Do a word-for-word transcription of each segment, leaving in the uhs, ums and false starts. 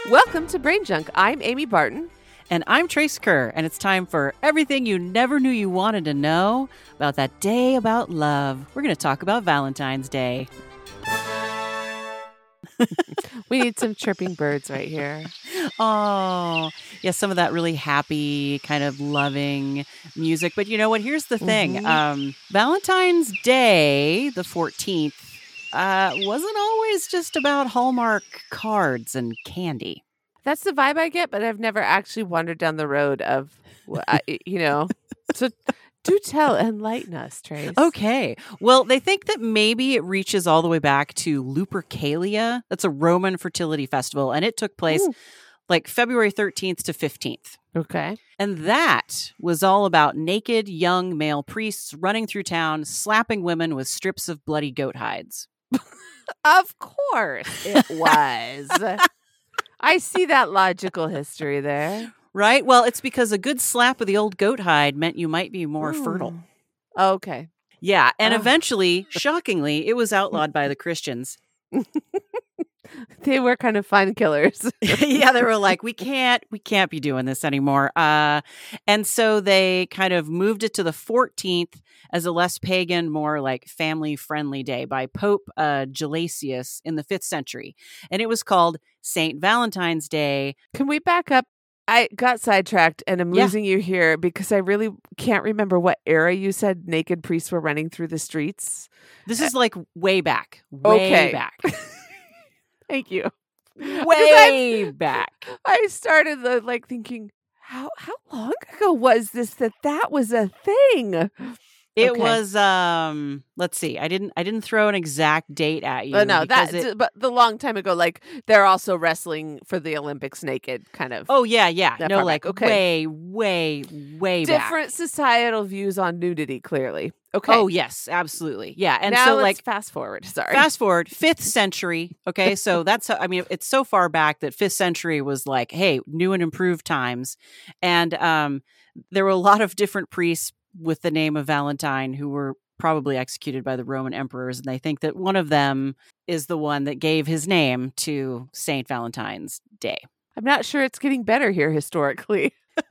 Welcome to Brain Junk. I'm Amy Barton. And I'm Trace Kerr, and it's time for everything you never knew you wanted to know about that day about love. We're going to talk about Valentine's Day. We need some chirping birds right here. Oh, yeah, some of that really happy, kind of loving music. But you know what? Here's the thing. Mhm. Um, Valentine's Day, the fourteenth, uh, wasn't always just about Hallmark cards and candy. That's the vibe I get, but I've never actually wandered down the road of, wh- I- you know. So do tell, enlighten us, Trace. Okay. Well, they think that maybe it reaches all the way back to Lupercalia. That's a Roman fertility festival, and it took place Ooh. like February thirteenth to fifteenth. Okay. And that was all about naked young male priests running through town, slapping women with strips of bloody goat hides. Of course it was. I see that logical history there. Right? Well, it's because a good slap with the old goat hide meant you might be more Ooh. fertile. Okay. Yeah. And Oh. eventually, shockingly, it was outlawed by the Christians. They were kind of fun killers. Yeah, they were like, we can't, we can't be doing this anymore. Uh, and so they kind of moved it to the fourteenth as a less pagan, more like family-friendly day by Pope uh, Gelasius in the fifth century. And it was called Saint Valentine's Day. Can we back up? I got sidetracked and I'm Yeah. losing you here because I really can't remember what era you said naked priests were running through the streets. This is like way back, way Okay. back, Thank you. way back. I started the, like thinking, how how long ago was this that that was a thing? It Okay. was, um, let's see, I didn't, I didn't throw an exact date at you. Oh, no, because that it- but the long time ago, like they're also wrestling for the Olympics naked, kind of. oh yeah, yeah, That no, far like back. Okay. way, way, way back. Different societal views on nudity, clearly. Okay. Oh yes, absolutely, yeah. And now so let's like fast forward. Sorry. fast forward fifth century. Okay, so that's how, I mean, it's so far back that fifth century was like, hey, new and improved times, and um, there were a lot of different priests with the name of Valentine who were probably executed by the Roman emperors, and they think that one of them is the one that gave his name to Saint Valentine's Day. I'm not sure it's getting better here historically.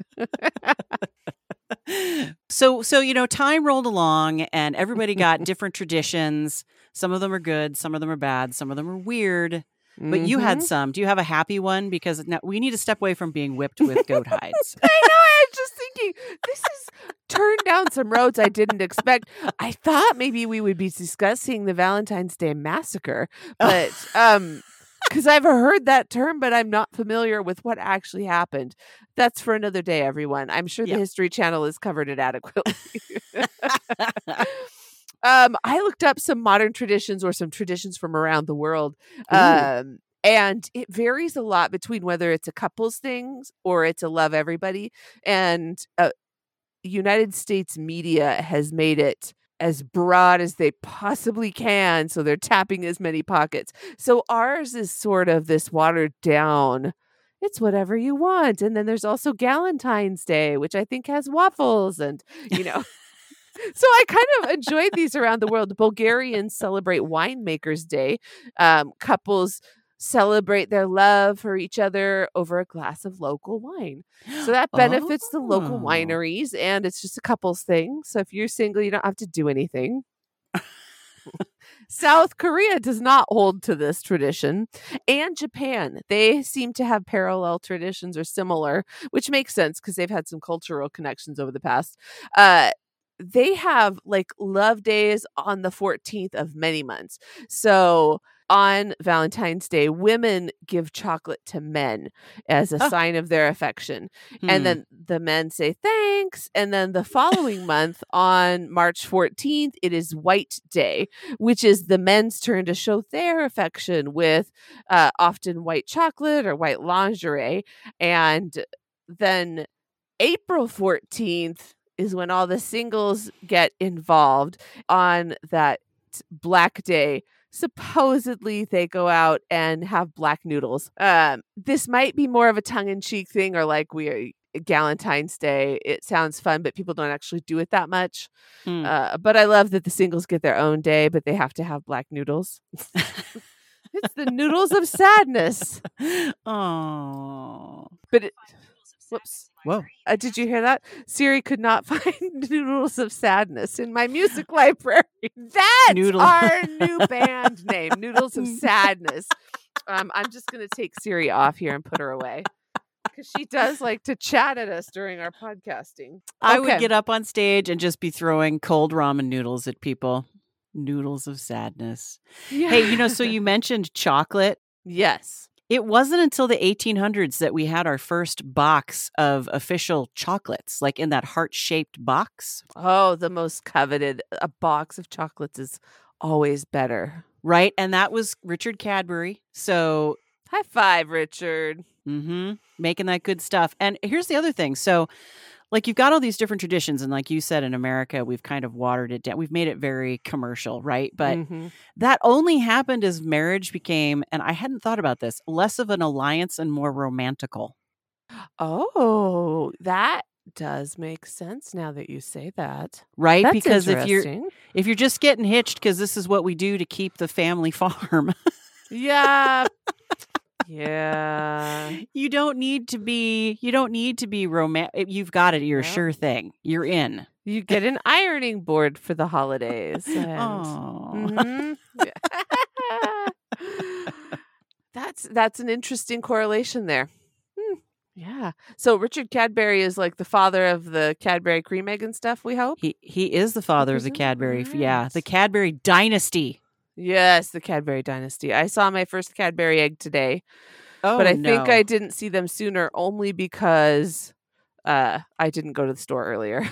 So, so you know, time rolled along, and everybody got different traditions. Some of them are good, some of them are bad, some of them are weird. But you had Mhm. some. Do you have a happy one? Because now we need to step away from being whipped with goat hides. I know. I was just thinking, this is turned down some roads I didn't expect. I thought maybe we would be discussing the Valentine's Day massacre, but um, because I've heard that term, but I'm not familiar with what actually happened. That's for another day, everyone. I'm sure Yeah. the History Channel has covered it adequately. Um, I looked up some modern traditions or some traditions from around the world. Ooh. Um, and it varies a lot between whether it's a couples thing or it's a love everybody. And uh, United States media has made it as broad as they possibly can. So they're tapping as many pockets. So ours is sort of this watered down. It's whatever you want. And then there's also Galentine's Day, which I think has waffles and, you know. So I kind of enjoyed these around the world. Bulgarians celebrate Winemakers Day. Um, couples celebrate their love for each other over a glass of local wine. So that benefits the local Oh. wineries, and it's just a couples thing. So if you're single, you don't have to do anything. South Korea does not hold to this tradition, and Japan. They seem to have parallel traditions or similar, which makes sense because they've had some cultural connections over the past. Uh, they have like love days on the fourteenth of many months. So on Valentine's Day, women give chocolate to men as a Oh. sign of their affection. Hmm. And then the men say thanks. And then the following month on March fourteenth, it is White Day, which is the men's turn to show their affection with uh, often white chocolate or white lingerie. And then April fourteenth is when all the singles get involved on that Black Day. Supposedly they go out and have black noodles. Um, this might be more of a tongue-in-cheek thing, or like we are Galentine's Day. It sounds fun, but people don't actually do it that much. Hmm. Uh, but I love that the singles get their own day, but they have to have black noodles. It's the noodles of sadness. Oh. But it, whoops. Whoa. Uh, did you hear that? Siri could not find Noodles of Sadness in my music library. That's Noodle. our new band name, Noodles of Sadness. Um, I'm just going to take Siri off here and put her away because she does like to chat at us during our podcasting. I Okay. would get up on stage and just be throwing cold ramen noodles at people. Noodles of sadness. Yeah. Hey, you know, so you mentioned chocolate. Yes. It wasn't until the eighteen hundreds that we had our first box of official chocolates, like in that heart-shaped box. Oh, the most coveted. A box of chocolates is always better. Right? And that was Richard Cadbury. So, high five, Richard. Mm-hmm, making that good stuff. And here's the other thing. So, like, you've got all these different traditions. And like you said, in America, we've kind of watered it down. We've made it very commercial, right? But mm-hmm. that only happened as marriage became, and I hadn't thought about this, less of an alliance and more romantical. Oh, that does make sense now that you say that. Right? That's because if you're interesting. if you're just getting hitched because this is what we do to keep the family farm. Yeah. Yeah. You don't need to be you don't need to be romantic. You've got it. You're a Well, sure thing. You're in. you get an ironing board for the holidays. And, Oh. Mhm. that's that's an interesting correlation there. Hmm. Yeah. So Richard Cadbury is like the father of the Cadbury cream egg and stuff, we hope? He he is the father of the Presume- Cadbury. right. Yeah, the Cadbury dynasty. Yes, the Cadbury dynasty. I saw my first Cadbury egg today, Oh, but I no. think I didn't see them sooner only because uh, I didn't go to the store earlier.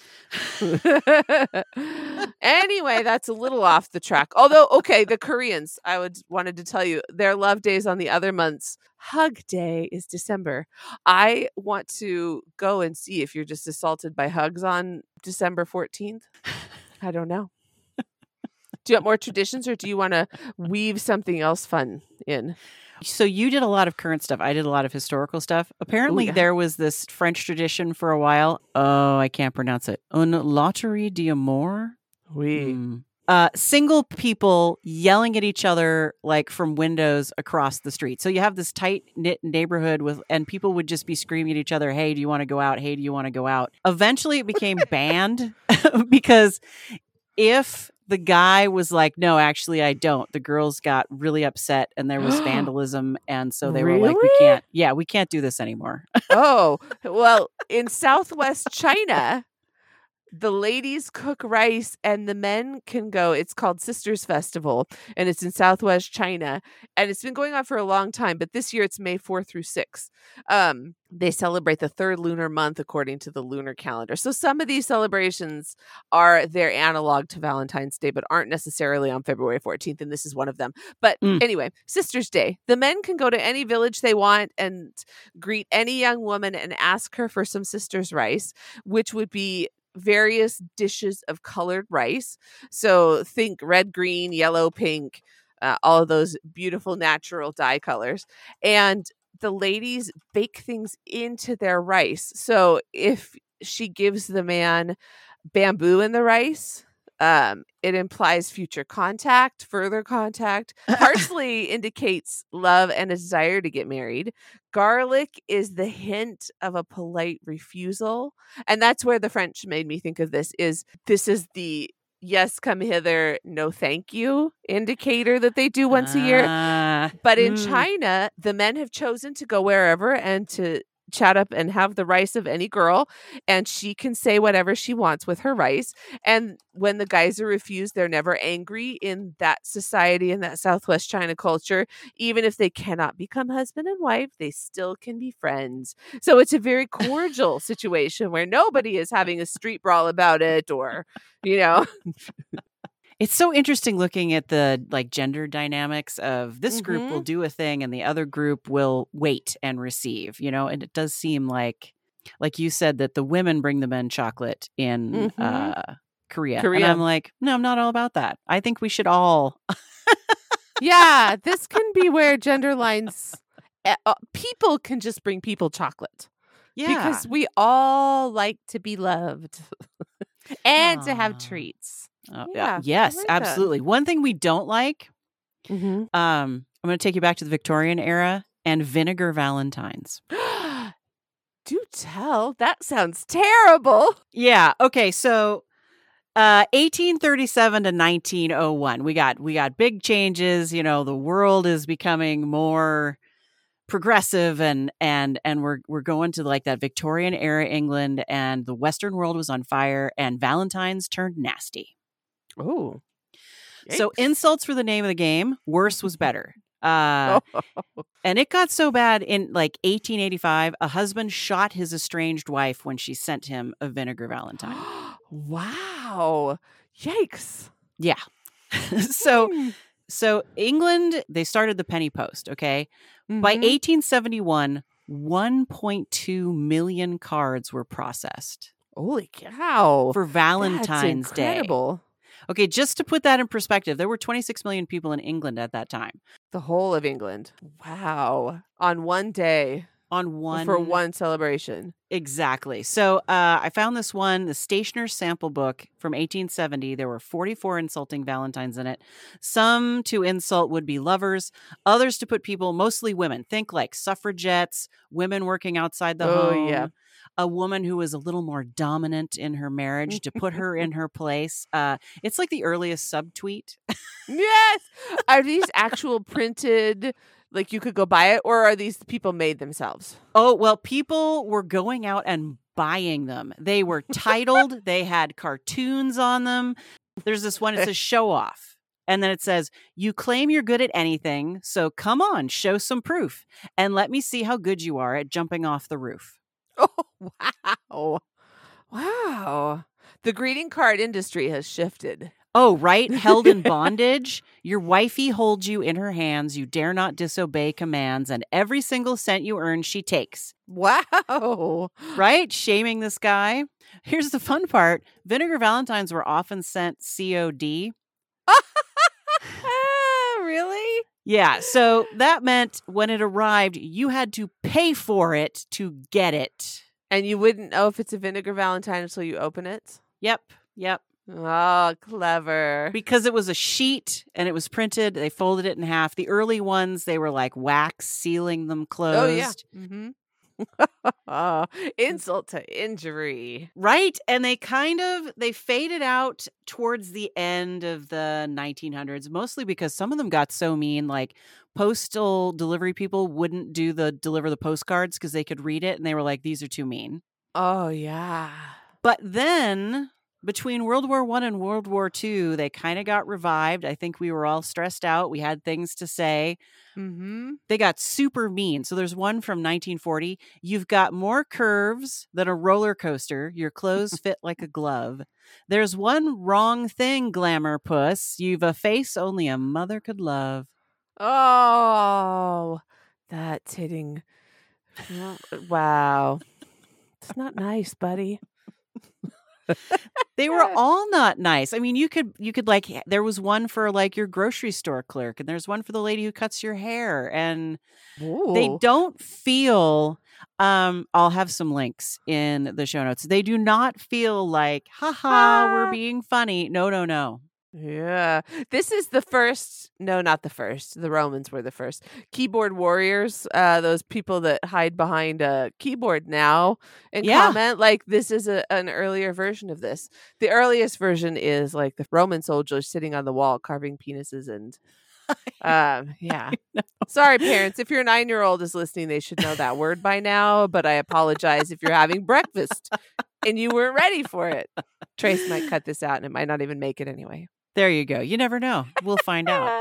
Anyway, that's a little off the track. Although, okay, the Koreans, I would wanted to tell you, their love days on the other months. Hug day is December. I want to go and see if you're just assaulted by hugs on December fourteenth. I don't know. Do you want more traditions or do you want to weave something else fun in? So you did a lot of current stuff. I did a lot of historical stuff. Apparently, Ooh, yeah. there was this French tradition for a while. Oh, I can't pronounce it. Un loterie d'amour. Oui. Mm. Uh, single people yelling at each other like from windows across the street. So you have this tight knit neighborhood with, and people would just be screaming at each other, "Hey, do you want to go out? Hey, do you want to go out?" Eventually, it became banned because if the guy was like, "No, actually, I don't," the girls got really upset and there was vandalism. And so they were like, "We Really? can't, yeah, we can't do this anymore." Oh, well, in Southwest China, the ladies cook rice and the men can go. It's called Sisters Festival and it's in Southwest China. And it's been going on for a long time, but this year it's May fourth through sixth. Um, they celebrate the third lunar month according to the lunar calendar. So some of these celebrations are their analog to Valentine's Day, but aren't necessarily on February fourteenth. And this is one of them. But Mm. anyway, Sisters Day. The men can go to any village they want and greet any young woman and ask her for some sisters rice, which would be various dishes of colored rice. So think red, green, yellow, pink, uh, all of those beautiful natural dye colors. And the ladies bake things into their rice. So if she gives the man bamboo in the rice, um, it implies future contact, further contact. Parsley indicates love and a desire to get married. Garlic is the hint of a polite refusal. And that's where the French made me think of this is this is the yes, come hither, no thank you indicator that they do once a year. Ah, But in mm. China, the men have chosen to go wherever and to chat up and have the rice of any girl, and she can say whatever she wants with her rice. And when the guys are refused, they're never angry in that society, in that Southwest China culture. Even if they cannot become husband and wife, they still can be friends. So it's a very cordial situation where nobody is having a street brawl about it or, you know. It's so interesting looking at the like gender dynamics of this group Mhm. will do a thing and the other group will wait and receive, you know, and it does seem like, like you said, that the women bring the men chocolate in Mhm. uh, Korea. Korea. And I'm like, no, I'm not all about that. I think we should all. Yeah, this can be where gender lines, uh, uh, people can just bring people chocolate. Yeah. Because we all like to be loved and to have Aw. treats. Uh, Yeah, I yes, like that. absolutely. One thing we don't like, Mm-hmm. um, I'm going to take you back to the Victorian era and vinegar valentines. Do tell. That sounds terrible. Yeah. Okay. So uh, eighteen thirty-seven to nineteen oh one, we got we got big changes. You know, the world is becoming more progressive, and and and we're we're going to like that Victorian era England, and the Western world was on fire, and Valentine's turned nasty. Oh. So insults were the name of the game. Worse was better. Uh, and it got so bad in like eighteen eighty-five, a husband shot his estranged wife when she sent him a vinegar valentine. Wow. Yikes. Yeah. so so England, they started the penny post, okay? Mm-hmm. By eighteen seventy-one, one point two million cards were processed. Holy cow. For Valentine's That's incredible. Day. Okay, just to put that in perspective, there were twenty-six million people in England at that time. The whole of England. Wow. On one day. On one. For one celebration. Exactly. So uh, I found this one, the Stationer's Sample Book from eighteen seventy. There were forty-four insulting Valentines in it. Some to insult would-be lovers. Others to put people, mostly women. Think like suffragettes, women working outside the oh, home. Yeah. A woman who was a little more dominant in her marriage to put her in her place. Uh, it's like the earliest subtweet. Yes. Are these actual printed, like you could go buy it, or are these people made themselves? Oh, well, people were going out and buying them. They were titled. They had cartoons on them. There's this one, it says show off. And then it says, you claim you're good at anything, so come on, show some proof. And let me see how good you are at jumping off the roof. Oh, wow. Wow. The greeting card industry has shifted. Oh, right. Held in bondage. Your wifey holds you in her hands. You dare not disobey commands. And every single cent you earn, she takes. Wow. Right? Shaming this guy. Here's the fun part. Vinegar Valentines were often sent C O D. Really? Yeah. So that meant when it arrived, you had to pay for it to get it. And you wouldn't know if it's a vinegar valentine until you open it? Yep. Yep. Oh, clever. Because it was a sheet and it was printed. They folded it in half. The early ones, they were like wax sealing them closed. Oh, yeah. Mm-hmm. Oh, insult to injury. Right. And they kind of, they faded out towards the end of the nineteen hundreds, mostly because some of them got so mean, like postal delivery people wouldn't do the deliver the postcards because they could read it. And they were like, these are too mean. Oh, yeah. But then between World War One and World War Two, they kind of got revived. I think we were all stressed out. We had things to say. Mm-hmm. They got super mean. So there's one from nineteen forty. You've got more curves than a roller coaster. Your clothes fit like a glove. There's one wrong thing, glamour puss. You've a face only a mother could love. Oh, that's hitting. Wow. It's not nice, buddy. They were all not nice. I mean, you could, you could like, there was one for like your grocery store clerk, and there's one for the lady who cuts your hair, and Ooh. They don't feel, um, I'll have some links in the show notes. They do not feel like, haha, ah. we're being funny. No, no, no. Yeah. This is the first, no, not the first. The Romans were the first. Keyboard warriors, uh, those people that hide behind a keyboard now and yeah. comment. Like, this is a, an earlier version of this. The earliest version is like the Roman soldiers sitting on the wall carving penises and um yeah. Sorry, parents. If your nine-year-old is listening, they should know that word by now, but I apologize if you're having breakfast and you weren't ready for it. Trace might cut this out and it might not even make it anyway. There you go. You never know. We'll find out.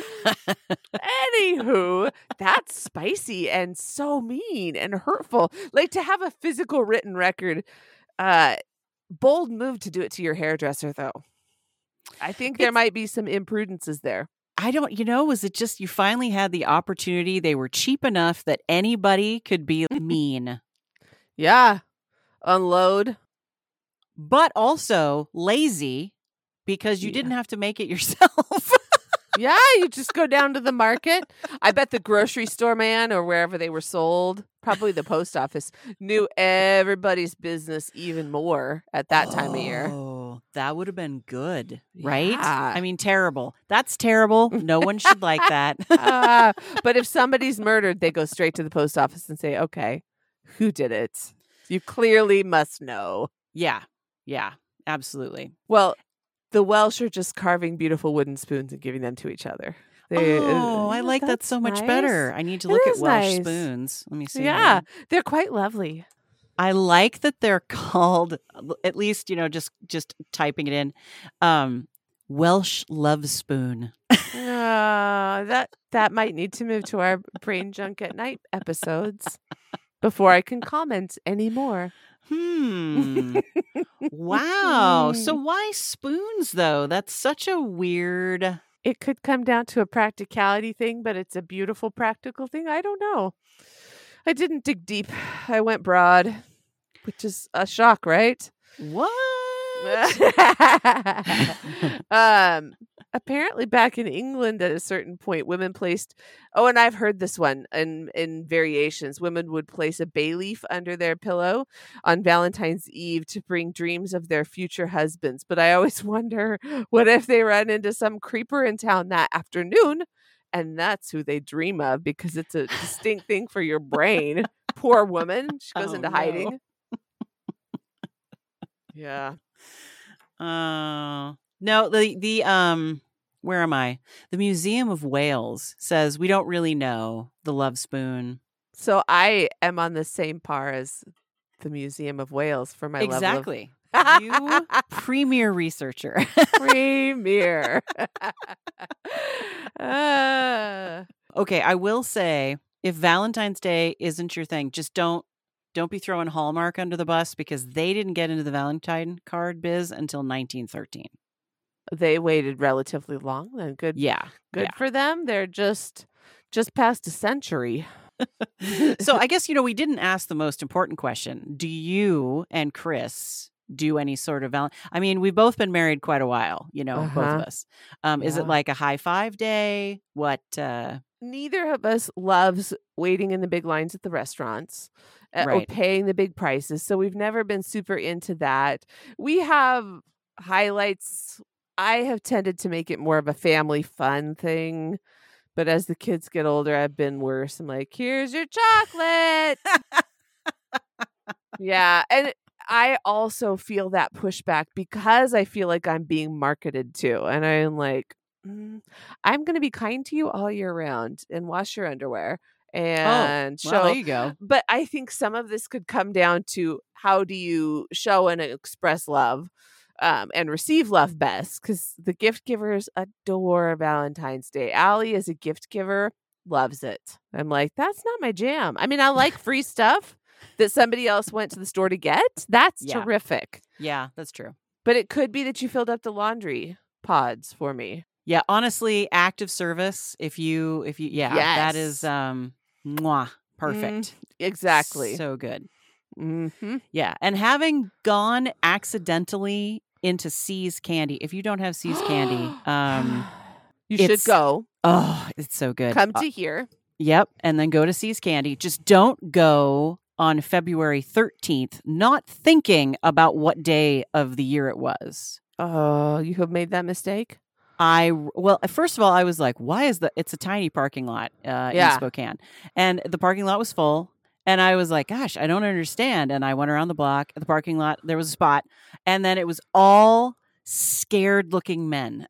Anywho, that's spicy and so mean and hurtful. Like, to have a physical written record, uh, bold move to do it to your hairdresser, though. I think there it's, might be some imprudences there. I don't, you know, was it just you finally had the opportunity? They were cheap enough that anybody could be mean. Yeah. Unload. But also lazy. Because you yeah. didn't have to make it yourself. Yeah, you just go down to the market. I bet the grocery store man or wherever they were sold, probably the post office, knew everybody's business even more at that time oh, of year. Oh, that would have been good, right? Yeah. I mean, terrible. That's terrible. No one should like that. uh, but if somebody's murdered, they go straight to the post office and say, okay, who did it? You clearly must know. Yeah. Yeah, absolutely. Well, the Welsh are just carving beautiful wooden spoons and giving them to each other. They, oh, uh, I like that that's so much nice. better. I need to It look at is Welsh nice. spoons. Let me see. Yeah, here. they're quite lovely. I like that they're called, at least, you know, just just typing it in, um, Welsh Love Spoon. Uh, that that might need to move to our Brain Junk at Night episodes before I can comment anymore. Hmm. Wow. So why spoons, though? That's such a weird... It could come down to a practicality thing, but it's a beautiful practical thing. I don't know. I didn't dig deep. I went broad, which is a shock, right? What? um, apparently, back in England, at a certain point, women placed. Oh, and I've heard this one in in variations. Women would place a bay leaf under their pillow on Valentine's Eve to bring dreams of their future husbands. But I always wonder, what if they run into some creeper in town that afternoon, and that's who they dream of, because it's a distinct thing for your brain. Poor woman, she goes Oh, into no. hiding. Yeah. Oh, no, the, the, um, where am I? The Museum of Wales says we don't really know the love spoon. So I am on the same par as the Museum of Wales for my Exactly. level You premier researcher. of premier. uh, Okay, I will say, if Valentine's Day isn't your thing, just don't don't be throwing Hallmark under the bus, because they didn't get into the Valentine card biz until nineteen thirteen. they waited relatively long. Then good, Yeah. good yeah. for them. They're just just past a century. So I guess, you know, we didn't ask the most important question. Do you and Chris do any sort of val- I mean, we've both been married quite a while, you know, both of Uh-huh. us. Um, Is Yeah. it like a high five day? What? Uh, Neither of us loves waiting in the big lines at the restaurants uh, or Right. paying the big prices. So we've never been super into that. We have highlights. I have tended to make it more of a family fun thing. But as the kids get older, I've been worse. I'm like, here's your chocolate. Yeah. And I also feel that pushback because I feel like I'm being marketed to. And I'm like, mm, I'm going to be kind to you all year round and wash your underwear and well, show. there you go. But I think some of this could come down to how do you show and express love um, and receive love best? Because the gift givers adore Valentine's Day. Allie is a gift giver, loves it. I'm like, that's not my jam. I mean, I like free stuff that somebody else went to the store to get. That's Yeah. terrific. Yeah, that's true. But it could be that you filled up the laundry pods for me. Yeah, honestly, active service. If you, if you, yeah, that Yes. is, um, mwah, perfect. Exactly. So good. Mm-hmm. Yeah. And having gone accidentally into C's Candy, if you don't have C's Candy, um, you should it's- go. oh, it's so good. Come Uh, to here. Yep. And then go to C's Candy. Just don't go on February thirteenth, not thinking about what day of the year it was. Oh, you have made that mistake? I, well, first of all, I was like, why is the, it's a tiny parking lot uh, in Yeah. Spokane. And the parking lot was full. And I was like, gosh, I don't understand. And I went around the block at the parking lot. There was a spot. And then it was all scared looking men.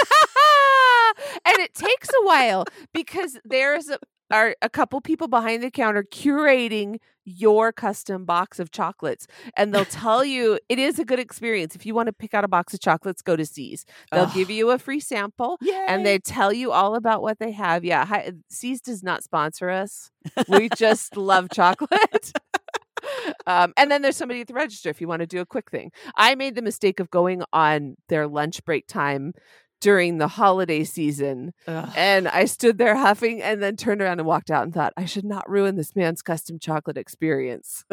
And it takes a while because there's a, are a couple people behind the counter curating your custom box of chocolates. And they'll tell you it is a good experience. If you want to pick out a box of chocolates, go to C's. They'll Ugh. give you a free sample and they tell you all about what they have. Yeah, hi, C's does not sponsor us. We just love chocolate. Um, and then there's somebody at the register if you want to do a quick thing. I made the mistake of going on their lunch break time during the holiday season. Ugh. And I stood there huffing and then turned around and walked out and thought, I should not ruin this man's custom chocolate experience.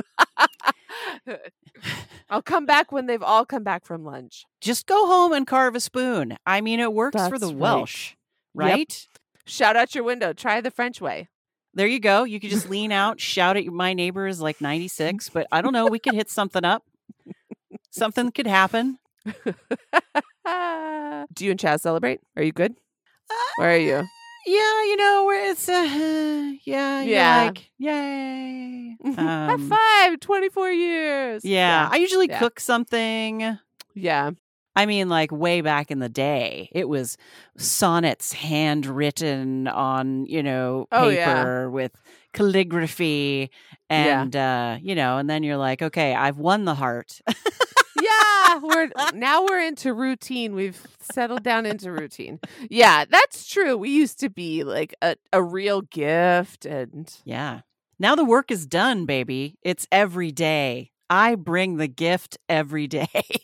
I'll come back when they've all come back from lunch. Just go home and carve a spoon. I mean, it works for That's the right. Welsh, Yep. right? Shout out your window. Try the French way. There you go. You could just lean out, shout at my neighbor is like ninety-six, but I don't know. We could hit something up. Something could happen. Do you and Chaz celebrate? Are you good? Uh, Where are you? Yeah, you know, where it's, uh, yeah, Yeah. you're like, yay. High Um, five, twenty-four years. yeah, I usually Yeah. cook something. Yeah. I mean, like way back in the day, it was sonnets handwritten on, you know, Oh, paper yeah. with calligraphy. Yeah. And, uh, you know, and then you're like, okay, I've won the heart. Yeah, we're now we're into routine. We've settled down into routine. Yeah, that's true. We used to be like a, a real gift and Yeah. Now the work is done, baby. It's every day. I bring the gift every day.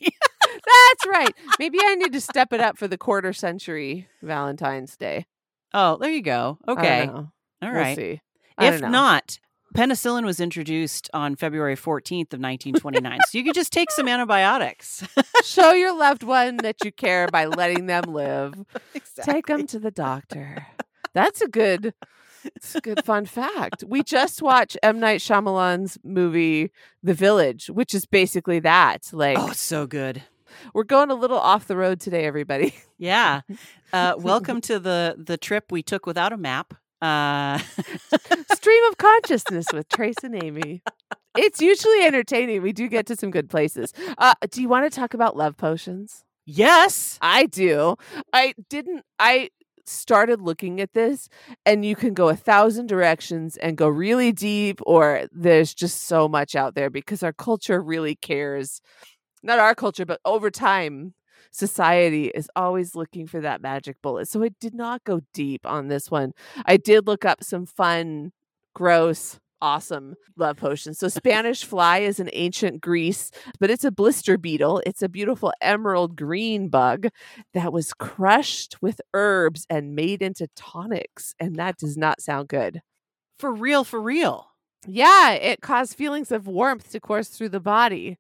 that's right. Maybe I need to step it up for the quarter century Valentine's Day. Oh, there you go. I Okay. don't know. All We'll right. see. I If don't know. not, penicillin was introduced on February fourteenth of nineteen twenty-nine. So you could just take some antibiotics. Show your loved one that you care by letting them live. Exactly. Take them to the doctor. That's a good, it's a good fun fact. We just watched M. Night Shyamalan's movie, The Village, which is basically that. Like, Oh, it's so good. we're going a little off the road today, everybody. Yeah. Uh, welcome to the the trip we took without a map. Uh, Stream of consciousness with Trace and Amy. It's usually entertaining. We do get to some good places. Uh, do you want to talk about love potions? yes. I do. I didn't. I started looking at this, and you can go a thousand directions and go really deep, or there's just so much out there because our culture really cares. Not our culture, but over time, society is always looking for that magic bullet. So I did not go deep on this one. I did look up some fun, gross, awesome love potions. So Spanish fly is an ancient Greece, but it's a blister beetle. It's a beautiful emerald green bug that was crushed with herbs and made into tonics. And that does not sound good. For real, for real. Yeah, it caused feelings of warmth to course through the body.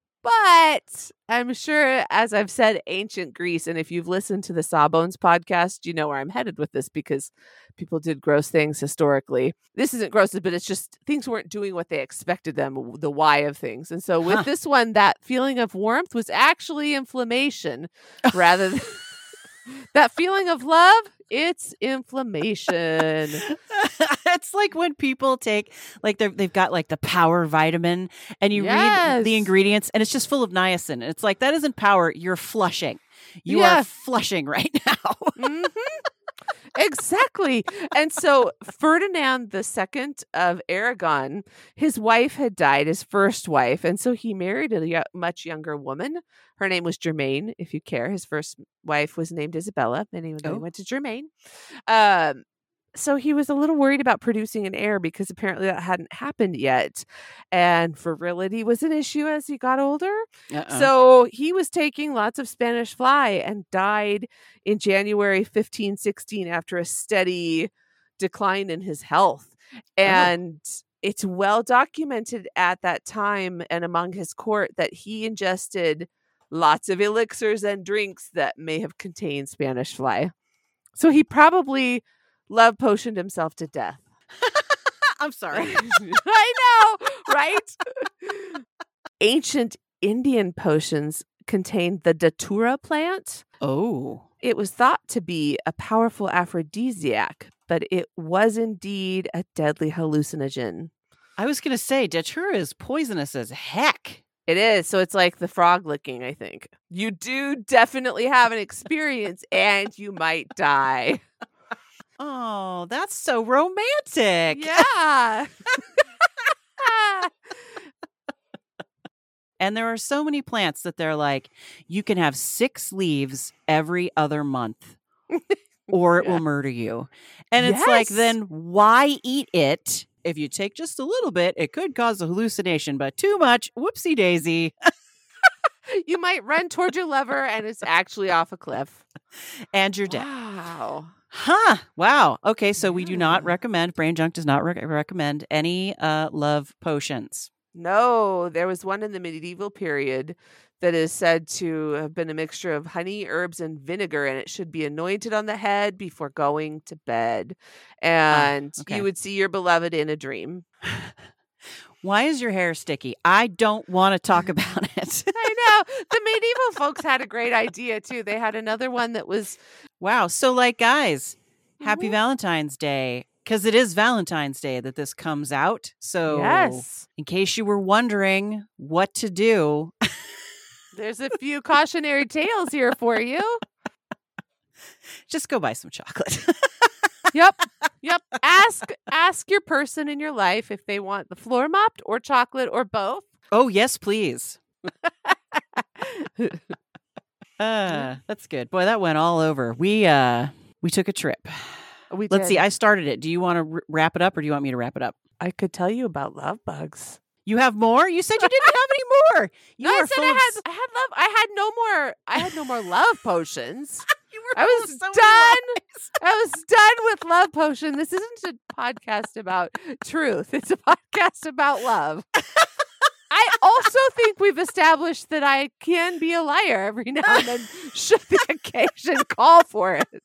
But I'm sure, as I've said, ancient Greece, and if you've listened to the Sawbones podcast, you know where I'm headed with this because people did gross things historically. This isn't gross, but it's just things weren't doing what they expected them, the why of things. And so with Huh. this one, that feeling of warmth was actually inflammation rather than that feeling of love. It's inflammation. It's like when people take, like, they're, they've got like the power vitamin and you read the Yes. ingredients and it's just full of niacin. It's like, that isn't power. You're flushing. You Yeah. are flushing right now. Mhm. Exactly. And so Ferdinand the Second of Aragon, his wife had died, his first wife, and so he married a yo- much younger woman. Her name was Germaine, if you care. His first wife was named Isabella, and he Oh. went to Germaine. Um, so he was a little worried about producing an heir because apparently that hadn't happened yet. And virility was an issue as he got older. Uh-uh. So he was taking lots of Spanish fly and died in January fifteen sixteen after a steady decline in his health. And it's well documented at that time and among his court that he ingested lots of elixirs and drinks that may have contained Spanish fly. So he probably love potioned himself to death. I'm sorry. I know, right? Ancient Indian potions contained the datura plant. Oh. It was thought to be a powerful aphrodisiac, but it was indeed a deadly hallucinogen. I was going to say, datura is poisonous as heck. It is. So it's like the frog licking, I think. You do definitely have an experience and you might die. Oh, that's so romantic. Yeah. And there are so many plants that they're like, you can have six leaves every other month or it Yeah. will murder you. And it's like, Yes. then why eat it? If you take just a little bit, it could cause a hallucination, but too much, whoopsie daisy. You might run toward your lover and it's actually off a cliff. And you're dead. Wow. Huh. Wow. Okay. So we do not Yeah. recommend, Brain Junk does not re- recommend any uh, love potions. No, there was one in the medieval period that is said to have been a mixture of honey, herbs, and vinegar, and it should be anointed on the head before going to bed. And okay. you would see your beloved in a dream. Why is your hair sticky? I don't want to talk about it. I know. The medieval folks had a great idea, too. They had another one that was... Wow. So, like, guys, happy Mhm. Valentine's Day. Because it is Valentine's Day that this comes out. So, Yes. in case you were wondering what to do... There's a few cautionary tales here for you. Just go buy some chocolate. Yep. Yep. Ask ask your person in your life if they want the floor mopped or chocolate or both. Oh, yes, please. uh, that's good. Boy, that went all over. We uh we took a trip. We Let's did. see. I started it. Do you want to r- wrap it up or do you want me to wrap it up? I could tell you about love bugs. You have more? You said you didn't have any more. You No, I are said full I of had s- I had love I had no more I had no more love potions. You were I full was of so many done. lies. I was done with love potion. This isn't a podcast about truth. It's a podcast about love. I also think we've established that I can be a liar every now and then should the occasion call for it.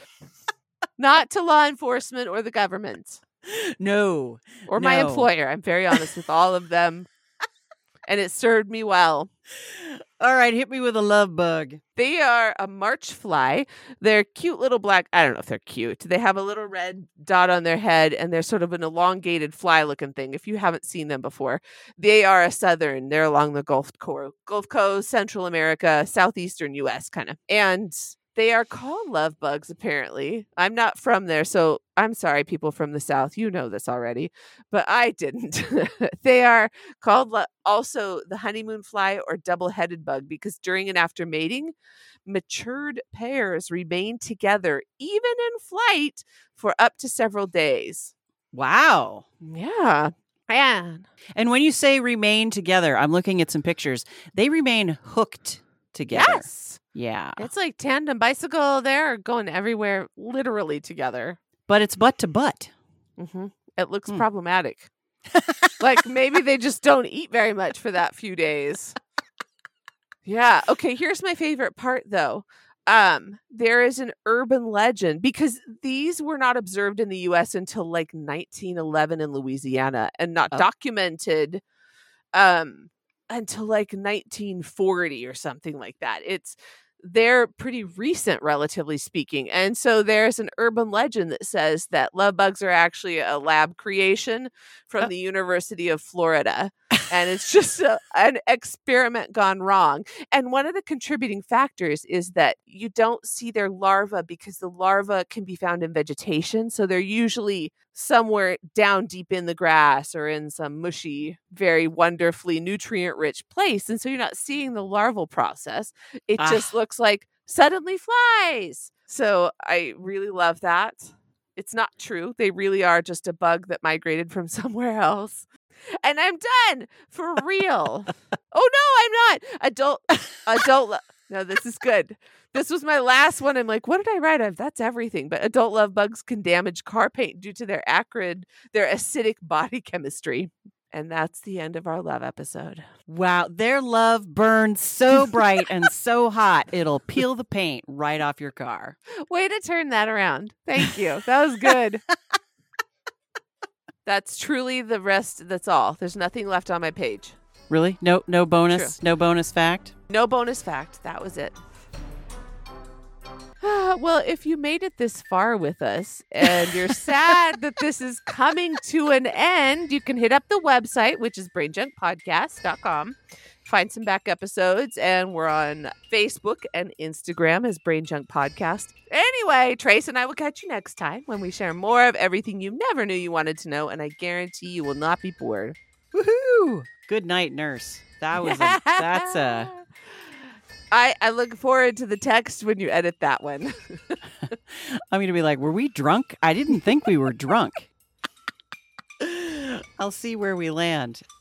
Not to law enforcement or the government No. or my No. employer. I'm very honest with all of them. And it served me well. All right, hit me with a love bug. They are a march fly. They're cute little black. I don't know if they're cute. They have a little red dot on their head, and they're sort of an elongated fly-looking thing. If you haven't seen them before, they are a southern. They're along the Gulf Co- Gulf Coast, Central America, southeastern U S kind of. And they are called love bugs, apparently. I'm not from there, so I'm sorry, people from the South. You know this already, but I didn't. They are called lo- also the honeymoon fly or double-headed bug because during and after mating, matured pairs remain together, even in flight, for up to several days. Wow. Yeah. Man. And when you say remain together, I'm looking at some pictures. They remain hooked together. Yes. Yeah. It's like tandem bicycle. They're going everywhere literally together. But it's butt to butt. hmm It looks Hmm. problematic. Like maybe they just don't eat very much for that few days. Yeah. Okay. Here's my favorite part, though. Um, there is an urban legend because these were not observed in the U S until like nineteen eleven in Louisiana and not Oh. documented um, until like nineteen forty or something like that. It's they're pretty recent, relatively speaking. And so there's an urban legend that says that love bugs are actually a lab creation from Uh. the University of Florida. And it's just a, an experiment gone wrong. And one of the contributing factors is that you don't see their larva because the larva can be found in vegetation. So they're usually somewhere down deep in the grass or in some mushy, very wonderfully nutrient rich place. And so you're not seeing the larval process. It Ah. just looks like suddenly flies. So I really love that. It's not true. They really are just a bug that migrated from somewhere else. And I'm done for real. Oh no, I'm not. Adult adult lo- No, this is good. This was my last one. I'm like, what did I write? I've, that's everything. But adult love bugs can damage car paint due to their acrid, their acidic body chemistry. And that's the end of our love episode. Wow. Their love burns so bright and so hot, it'll peel the paint right off your car. Way to turn that around. Thank you. That was good. That's truly the rest. That's all. There's nothing left on my page. Really? No no bonus? No bonus fact? No bonus fact. That was it. Well, if you made it this far with us and you're sad that this is coming to an end, you can hit up the website, which is brain junk podcast dot com. Find some back episodes, and we're on Facebook and Instagram as Brain Junk Podcast. Anyway, Trace and I will catch you next time when we share more of everything you never knew you wanted to know, and I guarantee you will not be bored. Woohoo! Good night, nurse. That was a that's a I, I look forward to the text when you edit that one. I'm gonna be like, were we drunk? I didn't think we were drunk. I'll see where we land.